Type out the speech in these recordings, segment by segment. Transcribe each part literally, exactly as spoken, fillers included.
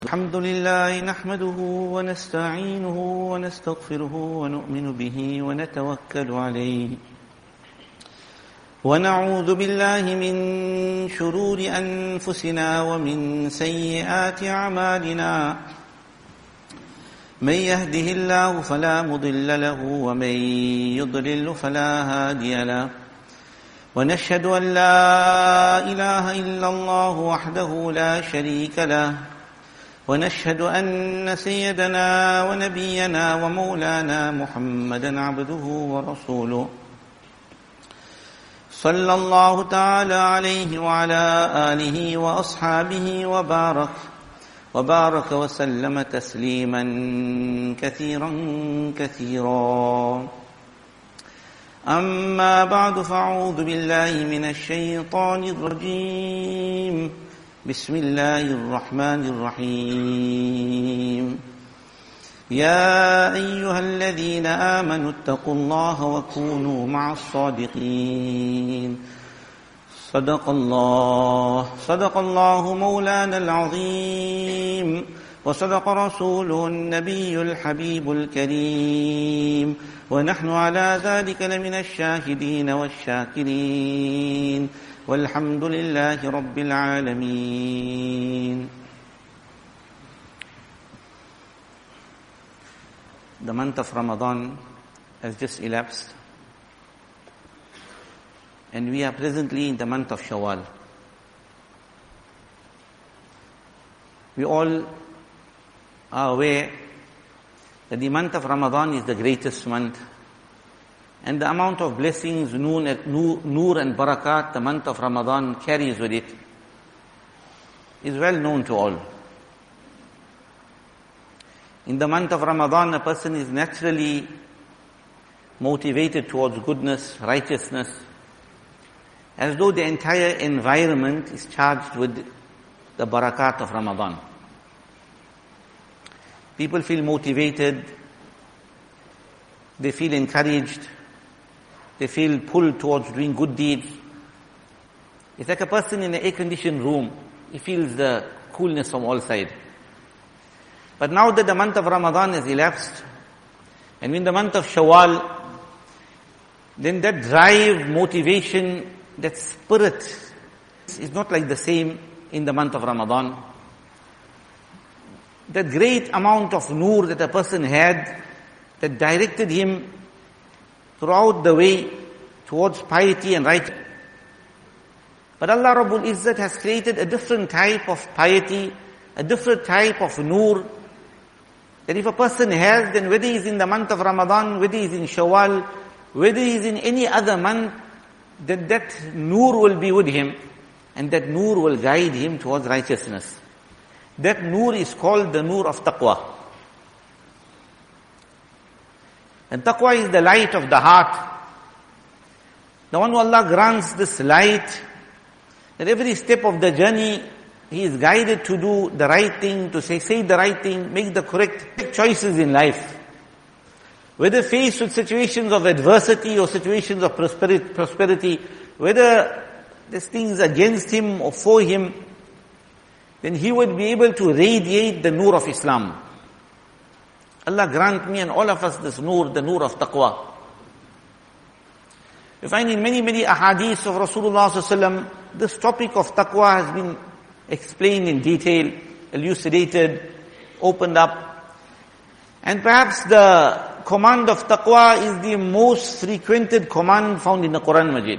الحمد لله نحمده ونستعينه ونستغفره ونؤمن به ونتوكل عليه ونعوذ بالله من شرور أنفسنا ومن سيئات أعمالنا من يهده الله فلا مضل له ومن يضلل فلا هادي له ونشهد أن لا إله إلا الله وحده لا شريك له ونشهد أن سيدنا ونبينا ومولانا محمدا عبده ورسوله صلى الله تعالى عليه وعلى آله وأصحابه وبارك وبارك وسلم تسليما كثيرا كثيرا أما بعد فأعوذ بالله من الشيطان الرجيم بسم الله الرحمن الرحيم يا أيها الذين آمنوا اتقوا الله وكونوا مع الصادقين صدق الله صدق الله مولانا العظيم وصدق رسوله النبي الحبيب الكريم ونحن على ذلك لمن الشاهدين والشاكرين والحمد لله رب العالمين. The month of Ramadan has just elapsed and we are presently in the month of Shawwal. We all are aware that the month of Ramadan is the greatest month, and the amount of blessings, noor and barakat the month of Ramadan carries with it is well known to all. In the month of Ramadan, a person is naturally motivated towards goodness, righteousness, as though the entire environment is charged with the barakat of Ramadan. People feel motivated, they feel encouraged, they feel pulled towards doing good deeds. It's like a person in an air-conditioned room. He feels the coolness from all sides. But now that the month of Ramadan has elapsed, and in the month of Shawwal, then that drive, motivation, that spirit is not like the same in the month of Ramadan. That great amount of noor that a person had, that directed him throughout the way towards piety and right. But Allah Rabbul Izzat has created a different type of piety, a different type of noor, that if a person has, then whether he's in the month of Ramadan, whether he's in Shawwal, whether he's in any other month, that that noor will be with him, and that noor will guide him towards righteousness. That noor is called the noor of taqwa. And taqwa is the light of the heart. The one who Allah grants this light, that every step of the journey, he is guided to do the right thing, to say, say the right thing, make the correct choices in life. Whether faced with situations of adversity or situations of prosperity, whether there's things against him or for him, then he would be able to radiate the noor of Islam. Allah grant me and all of us this noor, the noor of taqwa. We find in many, many ahadith of Rasulullah sallallahu alaihi wasallam, this topic of taqwa has been explained in detail, elucidated, opened up. And perhaps the command of taqwa is the most frequented command found in the Quran Majid.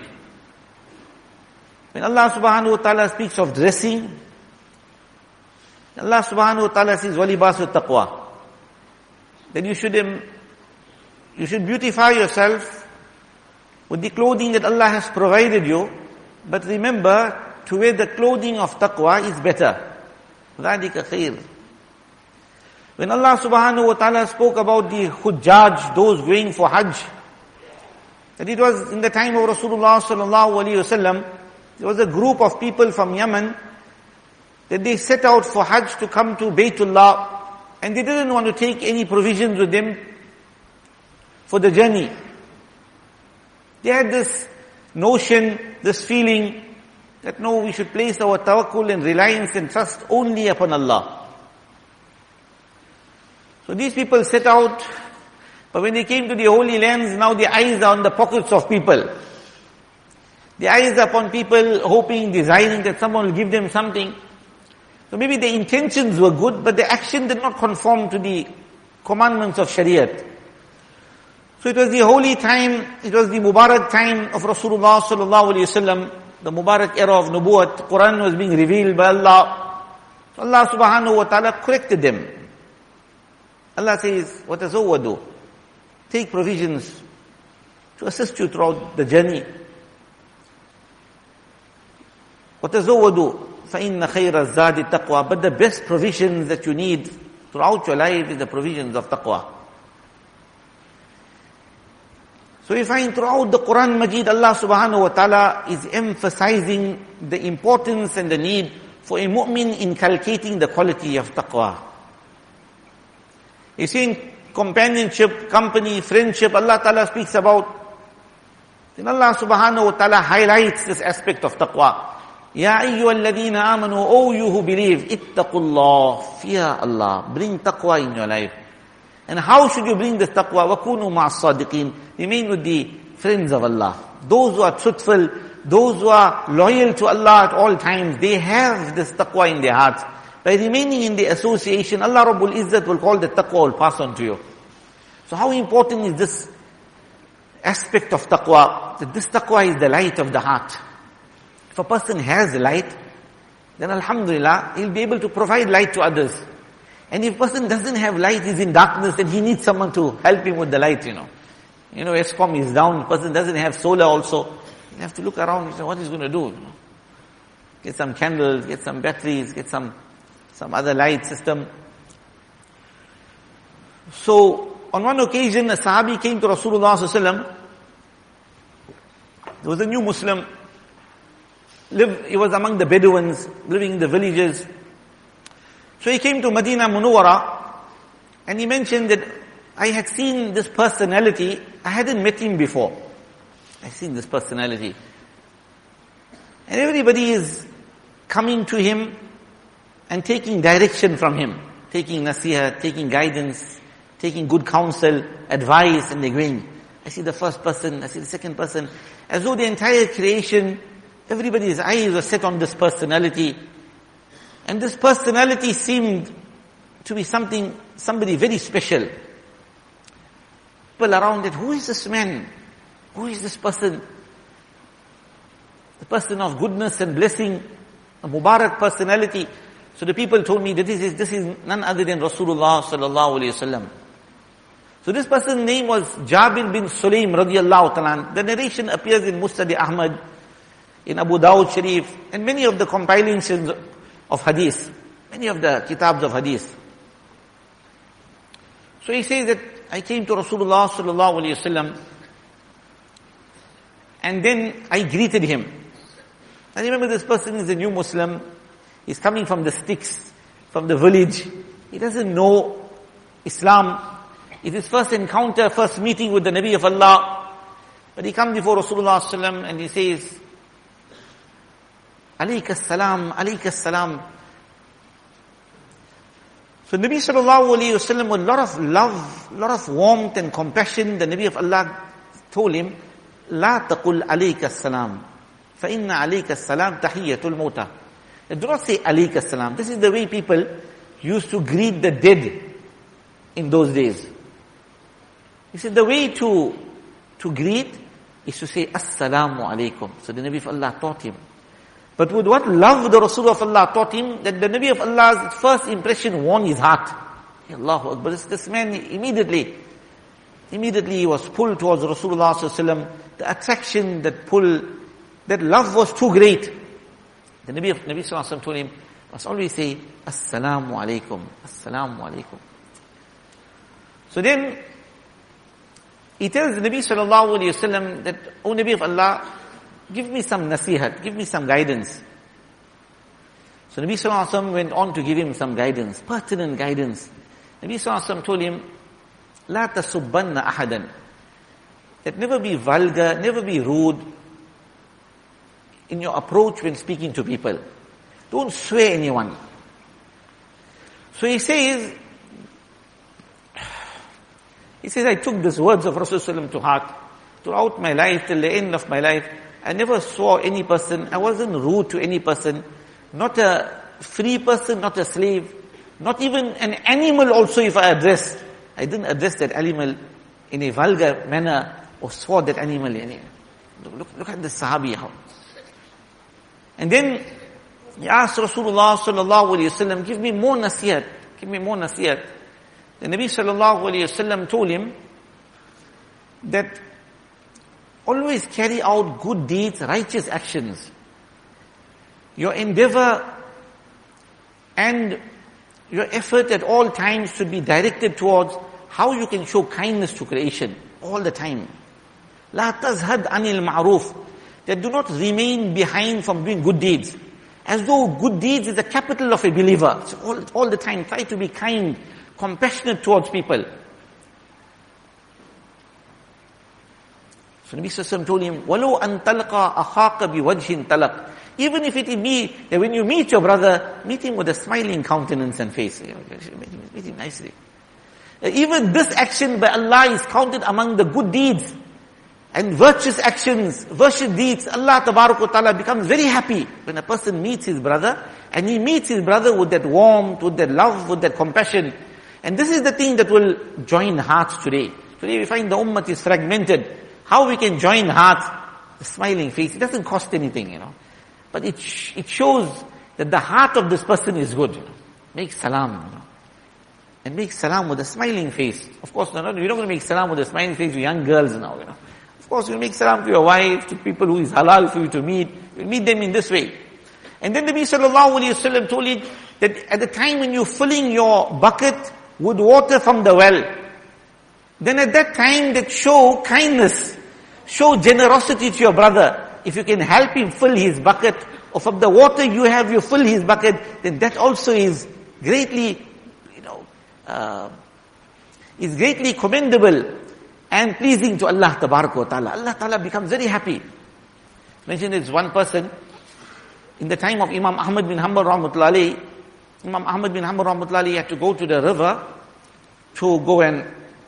When Allah subhanahu wa ta'ala speaks of dressing, Allah subhanahu wa ta'ala says, وَلِبَاسُ التَّقْوَى, that you should, um, you should beautify yourself with the clothing that Allah has provided you, but remember, to wear the clothing of taqwa is better. ذَلِكَ خَيْرٌ. When Allah subhanahu wa ta'ala spoke about the hujjaj, those going for hajj, that it was in the time of Rasulullah sallallahu alayhi wa sallam, there was a group of people from Yemen, that they set out for hajj to come to Baytullah, and they didn't want to take any provisions with them for the journey. They had this notion, this feeling, that no, we should place our tawakkul and reliance and trust only upon Allah. So these people set out, but when they came to the Holy Lands, now the eyes are on the pockets of people. The eyes are upon people hoping, desiring that someone will give them something. So maybe the intentions were good, but the action did not conform to the commandments of Shariat. So it was the holy time, it was the Mubarak time of Rasulullah sallallahu alayhi wasallam, the Mubarak era of Nubuwwat. Quran was being revealed by Allah. So Allah subhanahu wa ta'ala corrected them. Allah says, وَتَزَوَّدُوا, take provisions to assist you throughout the journey. وَتَزَوَّدُوا فَإِنَّ خَيْرَ الزَّادِ التَّقْوَى, but the best provisions that you need throughout your life is the provisions of taqwa. So we find throughout the Quran Majid, Allah subhanahu wa ta'ala is emphasizing the importance and the need for a mu'min inculcating the quality of taqwa. You see, in companionship, company, friendship, Allah ta'ala speaks about, then Allah subhanahu wa ta'ala highlights this aspect of taqwa. Ya ayyuhalladhina amanu, O you who believe, ittaqullah, fear Allah, bring taqwa in your life. And how should you bring this taqwa? وَكُونُوا مَعَ الصَّادِقِينَ, remain with the friends of Allah. Those who are truthful, those who are loyal to Allah at all times, they have this taqwa in their hearts. By remaining in the association, Allah Rabbul Izzat will call the taqwa, will pass on to you. So how important is this aspect of taqwa? That this taqwa is the light of the heart. If a person has light, then alhamdulillah, he'll be able to provide light to others. And if a person doesn't have light, he's in darkness, then he needs someone to help him with the light, you know. You know, ESCOM is down, person doesn't have solar also. You have to look around and say, what he's going to do? You know? Get some candles, get some batteries, get some some other light system. So, on one occasion, a Sahabi came to Rasulullah sallallahu alaihi wasallam. There was a new Muslim. Lived, he was among the Bedouins, living in the villages. So he came to Medina Munawwara, and he mentioned that I had seen this personality, I hadn't met him before. I've seen this personality. And everybody is coming to him and taking direction from him, taking nasiha, taking guidance, taking good counsel, advice, and they're going. I see the first person, I see the second person, as though the entire creation, everybody's eyes were set on this personality. And this personality seemed to be something, somebody very special. People around it, who is this man? Who is this person? The person of goodness and blessing, a Mubarak personality. So the people told me that this is, this is none other than Rasulullah sallallahu alayhi wasallam. So this person's name was Jabir bin Sulaim radiyallahu ta'ala. The narration appears in Musnad Ahmad, in Abu Dawud Sharif, and many of the compilations of hadith, many of the kitabs of hadith. So he says that I came to Rasulullah sallallahu alayhi wasallam, and then I greeted him. I remember this person is a new Muslim. He's coming from the sticks, from the village. He doesn't know Islam. It's his first encounter, first meeting with the Nabi of Allah. But he comes before Rasulullah sallallahu alayhi wasallam and he says, Alayka salam, alayka salam. So Nabi sallallahu alayhi wasallam, with a lot of love, a lot of warmth and compassion, the Nabi of Allah told him, La taqul alayka salam, fa inna alayka salam tahiyyatul mawta. Do not say alayka salam. This is the way people used to greet the dead in those days. He said the way to to greet is to say assalamu alaikum. So the Nabi of Allah taught him. But with what love the Rasul of Allah taught him, that the Nabi of Allah's first impression won his heart. Allahu Akbar. This, this man immediately, immediately he was pulled towards Rasulullah sallallahu alaihi wasallam. The attraction, that pull, that love was too great. The Nabi of Nabi sallallahu alaihi wasallam told him, must always say assalamu alaikum, assalamu alaikum. So then he tells the Nabi sallallahu alayhi wasallam that, O Nabi of Allah, give me some nasihat, give me some guidance. So Nabi sallallahu alayhi wasallam went on to give him some guidance, pertinent guidance. Nabi sallallahu alayhi wasallam told him, La tasubbanna ahadan. That never be vulgar, never be rude in your approach when speaking to people. Don't swear anyone. So he says, He says, I took these words of Rasulullah to heart. Throughout my life, till the end of my life, I never saw any person, I wasn't rude to any person, not a free person, not a slave, not even an animal also if I addressed. I didn't address that animal in a vulgar manner or swore that animal in it. Look, look at the Sahabi how. And then he asked Rasulullah sallallahu alayhi wa sallam, give me more nasiyat, give me more nasiyat. The Nabi sallallahu alayhi wa sallam told him that always carry out good deeds, righteous actions. Your endeavor and your effort at all times should be directed towards how you can show kindness to creation all the time. La tazhad anil ma'ruf. That do not remain behind from doing good deeds. As though good deeds is the capital of a believer. So all, all the time, try to be kind, compassionate towards people. So Nabi Sallallahu Alaihi Wasallam told him, وَلَوْ أَن تَلْقَى أَخَاقَ بِوَجْهٍ تَلَقٍ. Even if it be that when you meet your brother, meet him with a smiling countenance and face. You know, meet him, meet him nicely. Even this action by Allah is counted among the good deeds and virtuous actions, virtuous deeds. Allah Ta'ala becomes very happy when a person meets his brother, and he meets his brother with that warmth, with that love, with that compassion. And this is the thing that will join hearts today. Today we find the ummah is fragmented. How we can join hearts? The smiling face. It doesn't cost anything, you know. But it sh- it shows that the heart of this person is good. You know. Make salam, you know. And make salam with a smiling face. Of course, no, no, you're not going to make salam with a smiling face to young girls now, you know. Of course, you make salam to your wife, to people who is halal for you to meet. You meet them in this way. And then the Nabi sallallahu alayhi wa sallam told it that at the time when you're filling your bucket with water from the well, then at that time that show kindness, show generosity to your brother. If you can help him fill his bucket, or from the water you have, you fill his bucket, then that also is greatly, you know, uh, is greatly commendable and pleasing to Allah Tabaraka wa Ta'ala. Allah Ta'ala becomes very happy. Mention it's one person, in the time of Imam Ahmad bin Hanbal rahmatullahi alayhi, Imam Ahmad bin Hanbal rahmatullahi alayhi had to go to the river to go and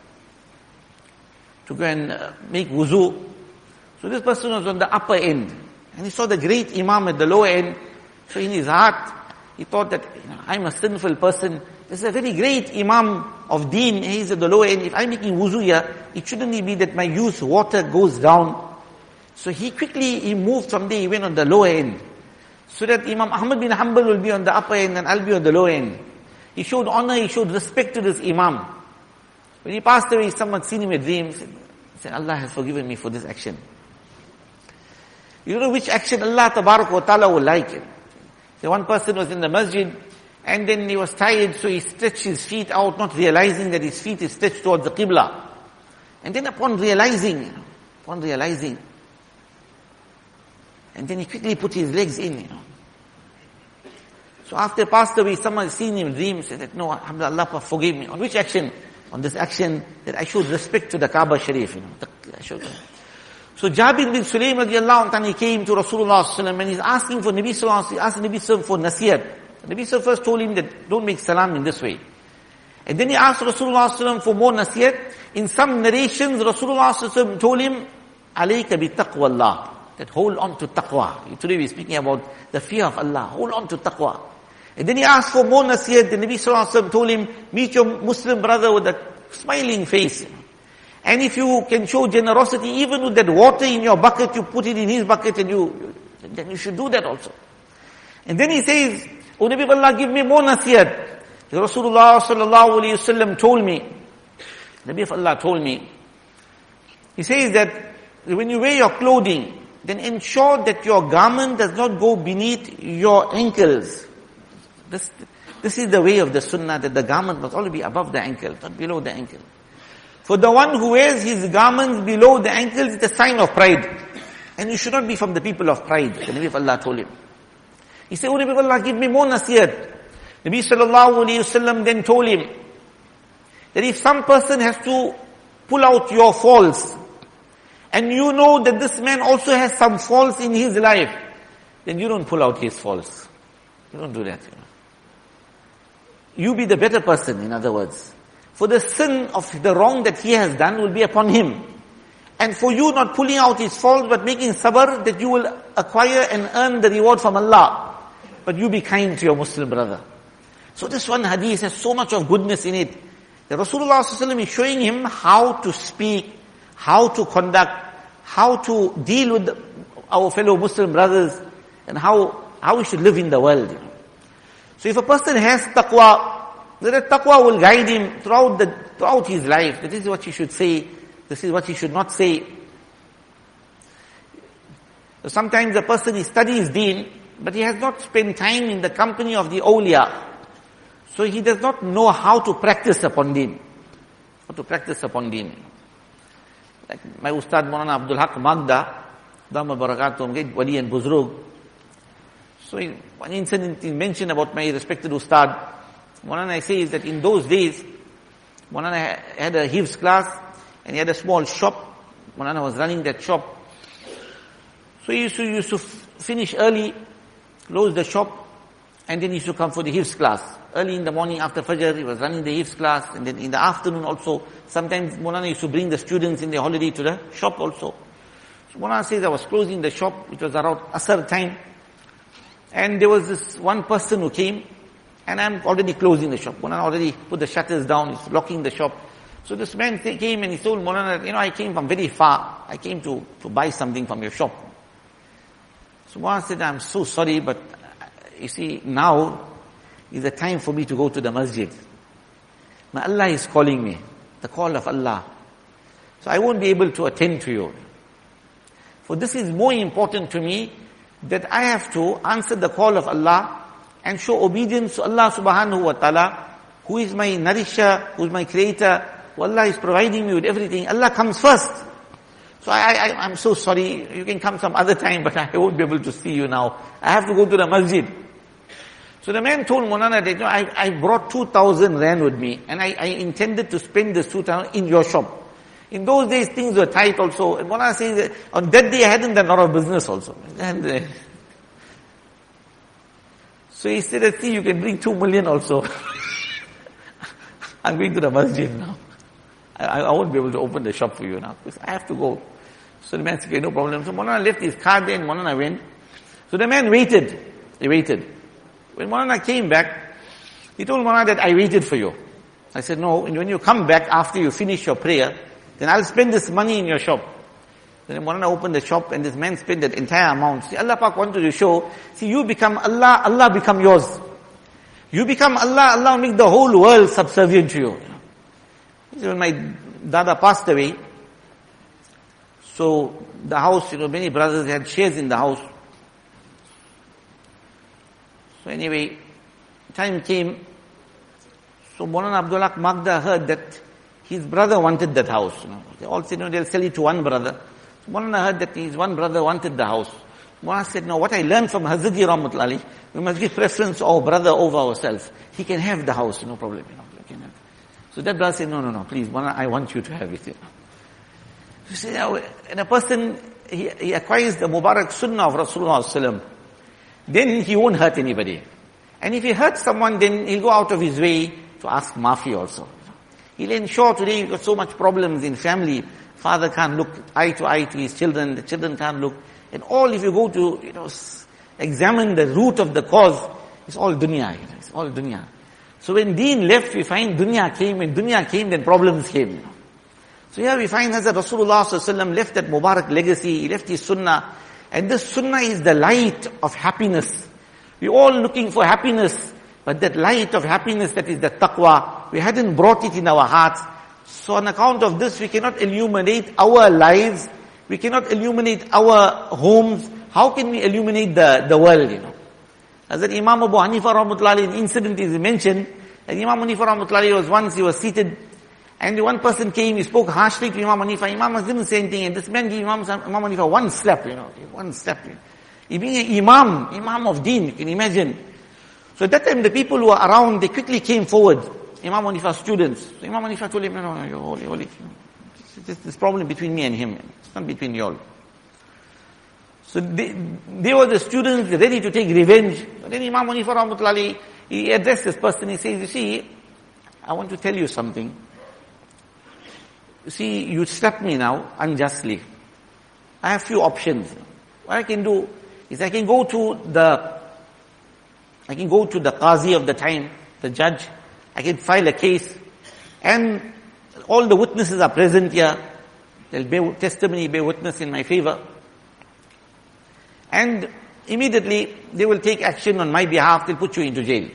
to go and uh, make wuzu. So this person was on the upper end, and he saw the great Imam at the lower end. So in his heart, he thought that, you know, I'm a sinful person. This is a very great Imam of Deen, and he's at the lower end. If I'm making wuzu here, it shouldn't be that my use water goes down. So he quickly, he moved from there, he went on the lower end. So that Imam Ahmad bin Hanbal will be on the upper end and I'll be on the lower end. He showed honor, he showed respect to this Imam. When he passed away, someone seen him in a dream, said, said, Allah has forgiven me for this action. You know which action Allah Tabaraka wa Ta'ala will like it. So one person was in the masjid, and then he was tired, so he stretched his feet out, not realizing that his feet is stretched towards the Qibla. And then upon realizing, you know, upon realizing, and then he quickly put his legs in, you know. So after passed away, someone seen him dream, said that, no, alhamdulillah, Allah forgive me. On which action? On this action that I showed respect to the Kaaba Sharif, you know. I showed, so Jabir bin Sulaim radiallahu anhu, he came to Rasulullah sallallahu alaihi wasallam and he's asking for Nabi sallallahu alaihi wasallam, he asked Nabi sallallahu alaihi wasallam for nasiyat. Nabi sallallahu alaihi wasallam first told him that don't make salam in this way. And then he asked Rasulullah sallallahu alaihi wasallam for more nasiyat. In some narrations, Rasulullah sallallahu alaihi wasallam told him, alayka bi taqwallah, that hold on to taqwa. Today we're speaking about the fear of Allah. Hold on to taqwa. And then he asked for more nasiyat. The Nabi sallallahu alaihi wasallam told him, meet your Muslim brother with a smiling face. And if you can show generosity, even with that water in your bucket, you put it in his bucket and you, then you should do that also. And then he says, O Nabi of Allah, give me more nasiyat. Rasulullah sallallahu alayhi wasallam told me, Nabi of Allah told me, he says that when you wear your clothing, then ensure that your garment does not go beneath your ankles. This, this is the way of the sunnah, that the garment must always be above the ankle, not below the ankle. For the one who wears his garments below the ankles, it's a sign of pride. And you should not be from the people of pride. The Nabi of Allah told him. He said, O Nabi of Allah, give me more nasiyat. Nabi sallallahu alayhi wasallam then told him that if some person has to pull out your faults, and you know that this man also has some faults in his life, then you don't pull out his faults. You don't do that. You know. You be the better person, in other words. For the sin of the wrong that he has done will be upon him. And for you not pulling out his fault but making sabr, that you will acquire and earn the reward from Allah. But you be kind to your Muslim brother. So this one hadith has so much of goodness in it. The Rasulullah sallallahu alaihi wasallam is showing him how to speak, how to conduct, how to deal with the, our fellow Muslim brothers, and how, how we should live in the world. You know. So if a person has taqwa, then the taqwa will guide him throughout the throughout his life. This is what he should say, this is what he should not say. So sometimes a person he studies deen, but he has not spent time in the company of the awliya. So he does not know how to practice upon deen. How to practice upon deen. Like my Ustad Maulana Abdul Haq Magda, Dhamma Barakatum, great wali and buzrug. So in one incident he mentioned about my respected Ustad. Maulana says that in those days, Maulana had a Hifz class and he had a small shop. Maulana was running that shop. So he used to, used to finish early, close the shop, and then he used to come for the Hifz class. Early in the morning after Fajr, he was running the Hifz class, and then in the afternoon also, sometimes Maulana used to bring the students in their holiday to the shop also. So Maulana says, I was closing the shop, it was around Asr time, and there was this one person who came, and I'm already closing the shop. Maulana already put the shutters down, he's locking the shop. So this man came and he told Maulana, you know, I came from very far, I came to, to buy something from your shop. So Maulana said, I'm so sorry, but you see, now is the time for me to go to the masjid. My Allah is calling me, the call of Allah. So I won't be able to attend to you. For this is more important to me, that I have to answer the call of Allah and show obedience to Allah subhanahu wa ta'ala, who is my nourisher, who is my creator, who Allah is providing me with everything. Allah comes first. So I, I, I'm so sorry, you can come some other time, but I won't be able to see you now. I have to go to the masjid. So the man told Maulana that, you know, I, I brought two thousand rand with me, and I, I intended to spend this two thousand in your shop. In those days, things were tight also. And Maulana says that on that day I hadn't done a lot of business also. And uh, so he said, see, you can bring two million also. I'm going to the masjid now. I, I won't be able to open the shop for you now, because I have to go. So the man said, okay, no problem. So Maulana left his card there and Maulana went. So the man waited. He waited. When Maulana came back, he told Maulana that I waited for you. I said, no, when you come back after you finish your prayer, then I'll spend this money in your shop. Then Maulana opened the shop and this man spent that entire amount. See, Allah Pak wanted to show, see, you become Allah, Allah become yours. You become Allah, Allah will make the whole world subservient to you. See, when my Dada passed away, so the house, you know, many brothers had shares in the house. So anyway, time came, so Maulana Abdul Haq Magda heard that his brother wanted that house. You know. They all said, no, they'll sell it to one brother. So Maulana heard that his one brother wanted the house. Maulana said, no, what I learned from Hazrat Rahmatullah Ali, we must give preference to our brother over ourselves. He can have the house, no problem. You know, he can have. So that brother said, no, no, no, please, Maulana, I want you to have it. You know. So say, and a person, he, he acquires the Mubarak Sunnah of Rasulullah sallallahu alaihi wasallam, then he won't hurt anybody. And if he hurts someone, then he'll go out of his way to ask maafi also. He'll ensure today you've got so much problems in family. Father can't look eye to eye to his children, the children can't look. And all, if you go to, you know, examine the root of the cause, it's all dunya. You know, it's all dunya. So when deen left, we find dunya came. When dunya came, then problems came. You know. So here we find Hazrat Rasulullah sallallahu alaihi wasallam left that Mubarak legacy, he left his sunnah. And this sunnah is the light of happiness. We're all looking for happiness, but that light of happiness, that is the taqwa, we hadn't brought it in our hearts. So on account of this, we cannot illuminate our lives, we cannot illuminate our homes. How can we illuminate the, the world, you know? As that Imam Abu Hanifa Rahmatullah, an incident is mentioned, and Imam Hanifa Rahmatullah was once, he was seated, and one person came, he spoke harshly to Imam Hanifa. Imam didn't say anything, and this man gave Imam, Imam Hanifa one slap, you know, one slap. You know. He being an imam, imam of deen, you can imagine. So at that time, the people who were around, they quickly came forward. Imam Hanifa's students. So Imam Hanifa told him, no, no, no, you're holy, holy. This, this problem between me and him. It's not between you all. So they, they were the students ready to take revenge. But then Imam Hanifa Rahmatullah, he addressed this person, he says, you see, I want to tell you something. You see, you slapped me now unjustly. I have few options. What I can do is I can go to the, I can go to the qazi of the time, the judge. I can file a case, and all the witnesses are present here. They'll bear testimony, bear witness in my favor. And immediately they will take action on my behalf. They'll put you into jail.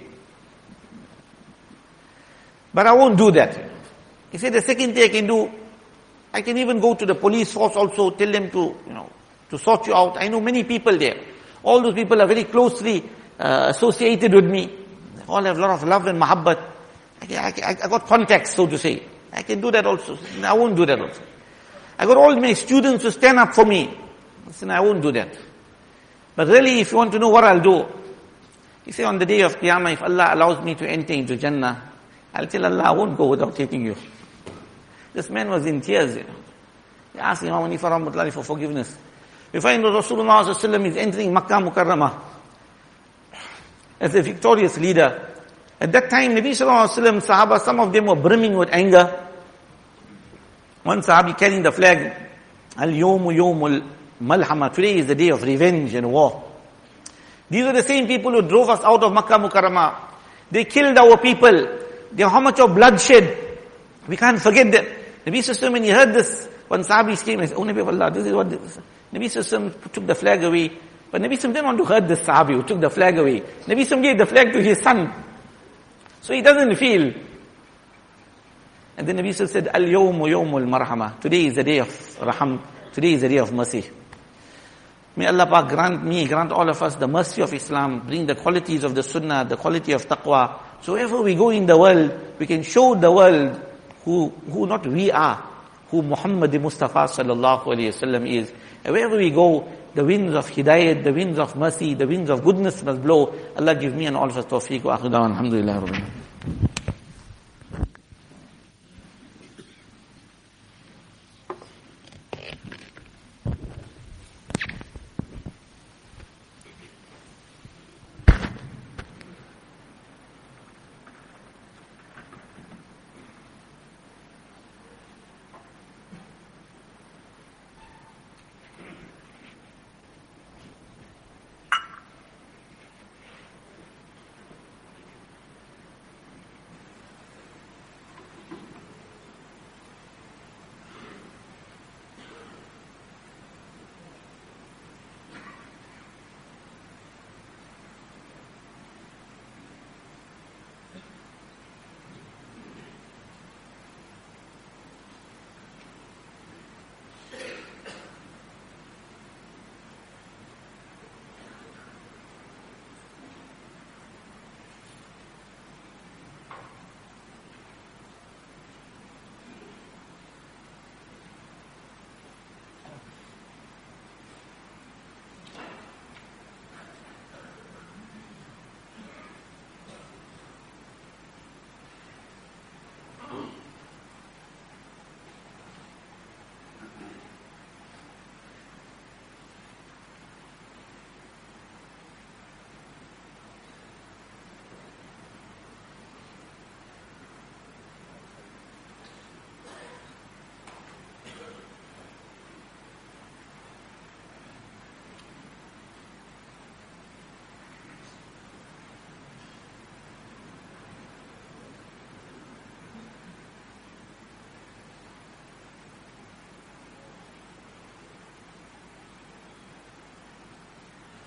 But I won't do that. He said the second thing I can do, I can even go to the police force also, tell them to, you know, to sort you out. I know many people there. All those people are very closely uh, associated with me. They all have a lot of love and mahabbat. I, I, I got contacts, so to say. I can do that also. I won't do that also. I got all my students to stand up for me. Listen, I won't do that. But really, if you want to know what I'll do, you say on the day of Qiyamah, if Allah allows me to enter into Jannah, I'll tell Allah, I won't go without taking you. This man was in tears, you know. He asked Imam Hanifa Rahmatullahi for forgiveness. We find that Rasulullah Sallallahu Alaihi Wasallam is entering Makkah Mukarramah as a victorious leader. At that time, Nabi Sallallahu Alaihi Wasallam, Sahaba, some of them were brimming with anger. One Sahabi carrying the flag, Al-Yawmu Yawmul Malhama, today is the day of revenge and war. These are the same people who drove us out of Makkah Mukarramah. They killed our people. They how much of bloodshed. We can't forget that. Nabi Sallallahu Alaihi Wasallam, when he heard this, one Sahabi came and said, oh Nabi of Allah, this is what this. Nabi Sallallahu Alaihi Wasallam took the flag away. But Nabi Sallallahu Alaihi Wasallam didn't want to hurt this Sahabi who took the flag away. Nabi Sallallahu Alaihi Wasallam gave the flag to his son. So he doesn't feel. And then Nabi Sallallahu Alaihi Wasallam said, Al-Yawmu Yawmul Marhama. Today is the day of Raham. Today is the day of mercy. May Allah Pak grant me, grant all of us the mercy of Islam, bring the qualities of the Sunnah, the quality of Taqwa. So wherever we go in the world, we can show the world who, who not we are, who Muhammad Mustafa Sallallahu Alaihi Wasallam is. And wherever we go, the winds of Hidayat, the winds of mercy, the winds of goodness must blow. Allah give me and all of us tawfiq wa akhidah. Alhamdulillah.